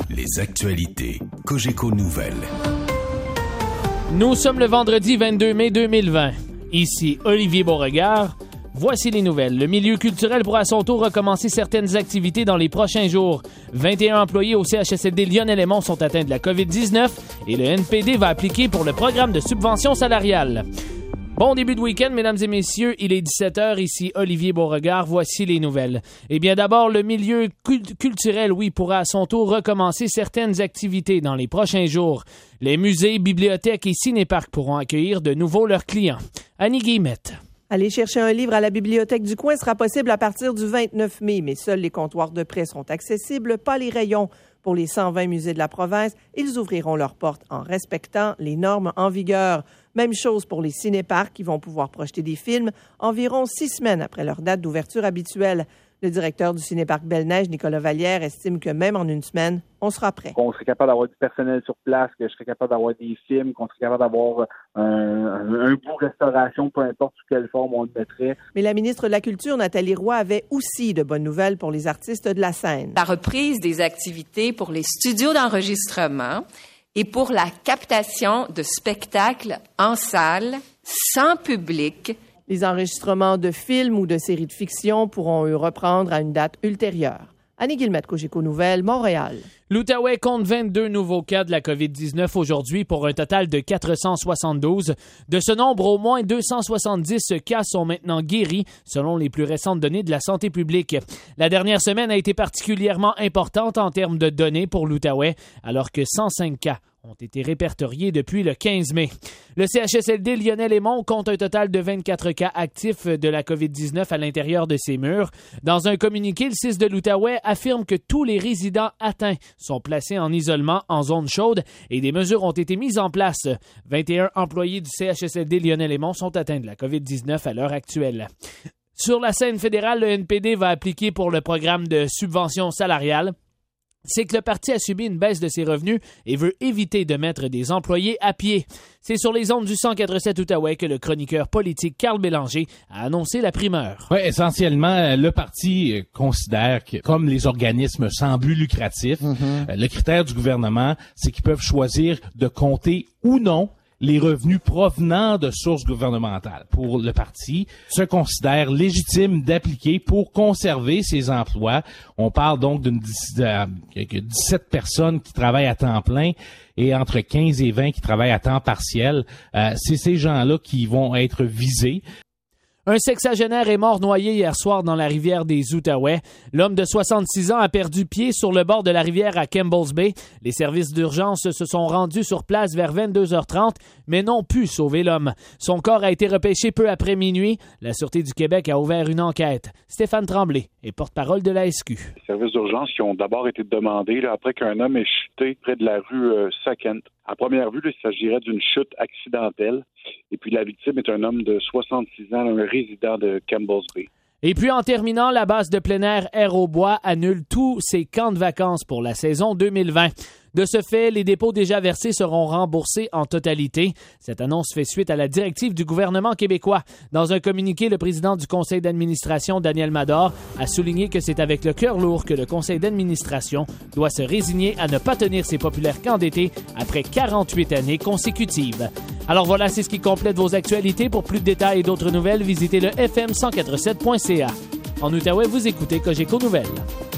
Les actualités Cogeco Nouvelles. Nous sommes le vendredi 22 mai 2020. Ici Olivier Beauregard. Voici les nouvelles. Le milieu culturel pourra à son tour recommencer certaines activités dans les prochains jours. 21 employés au CHSLD Lyon-Élémont sont atteints de la COVID-19 et le NPD va appliquer pour le programme de subvention salariale. Bon début de week-end, mesdames et messieurs. Il est 17h, ici Olivier Beauregard. Voici les nouvelles. Eh bien, d'abord, le milieu culturel, pourra à son tour recommencer certaines activités dans les prochains jours. Les musées, bibliothèques et cinéparcs pourront accueillir de nouveau leurs clients. Annie Guillemette. Aller chercher un livre à la bibliothèque du coin sera possible à partir du 29 mai, mais seuls les comptoirs de prêt sont accessibles, pas les rayons. Pour les 120 musées de la province, ils ouvriront leurs portes en respectant les normes en vigueur. Même chose pour les cinéparcs qui vont pouvoir projeter des films environ 6 semaines après leur date d'ouverture habituelle. Le directeur du cinéparc Belle-Neige, Nicolas Vallière, estime que même en une semaine, on sera prêt. Qu'on serait capable d'avoir du personnel sur place, que je serais capable d'avoir des films, qu'on serait capable d'avoir un bout restauration, peu importe sous quelle forme on le mettrait. Mais la ministre de la Culture, Nathalie Roy, avait aussi de bonnes nouvelles pour les artistes de la scène. La reprise des activités pour les studios d'enregistrement et pour la captation de spectacles en salle, sans public. Les enregistrements de films ou de séries de fiction pourront, eux, reprendre à une date ultérieure. Annie Guillemette, Cogeco Nouvelles, Montréal. L'Outaouais compte 22 nouveaux cas de la COVID-19 aujourd'hui pour un total de 472. De ce nombre, au moins 270 cas sont maintenant guéris, selon les plus récentes données de la santé publique. La dernière semaine a été particulièrement importante en termes de données pour l'Outaouais, alors que 105 cas ont été répertoriés depuis le 15 mai. Le CHSLD Lyon-Élémont compte un total de 24 cas actifs de la COVID-19 à l'intérieur de ses murs. Dans un communiqué, le CIS de l'Outaouais affirme que tous les résidents atteints sont placés en isolement en zone chaude et des mesures ont été mises en place. 21 employés du CHSLD Lyon-Élémont sont atteints de la COVID-19 à l'heure actuelle. Sur la scène fédérale, le NPD va appliquer pour le programme de subvention salariale. C'est que le parti a subi une baisse de ses revenus et veut éviter de mettre des employés à pied. C'est sur les ondes du 104.7 Outaouais que le chroniqueur politique Carl Bélanger a annoncé la primeur. Oui, essentiellement, le parti considère que, comme les organismes sans but lucratif, le critère du gouvernement, c'est qu'ils peuvent choisir de compter ou non les revenus provenant de sources gouvernementales. Pour le parti, se considère légitime d'appliquer pour conserver ces emplois. On parle donc d'une 17 personnes qui travaillent à temps plein et entre 15 et 20 qui travaillent à temps partiel. C'est ces gens-là qui vont être visés. Un sexagénaire est mort noyé hier soir dans la rivière des Outaouais. L'homme de 66 ans a perdu pied sur le bord de la rivière à Campbell's Bay. Les services d'urgence se sont rendus sur place vers 22h30, mais n'ont pu sauver l'homme. Son corps a été repêché peu après minuit. La Sûreté du Québec a ouvert une enquête. Stéphane Tremblay est porte-parole de la SQ. Les services d'urgence qui ont d'abord été demandés après qu'un homme ait chuté près de la rue Sackent. À première vue, il s'agirait d'une chute accidentelle. Et puis la victime est un homme de 66 ans, un résident de Campbell's Bay. Et puis en terminant, la base de plein air Aérobois annule tous ses camps de vacances pour la saison 2020. De ce fait, les dépôts déjà versés seront remboursés en totalité. Cette annonce fait suite à la directive du gouvernement québécois. Dans un communiqué, le président du conseil d'administration, Daniel Mador, a souligné que c'est avec le cœur lourd que le conseil d'administration doit se résigner à ne pas tenir ses populaires camps d'été après 48 années consécutives. Alors voilà, c'est ce qui complète vos actualités. Pour plus de détails et d'autres nouvelles, visitez le fm1047.ca. En Outaouais, vous écoutez Cogeco Nouvelles.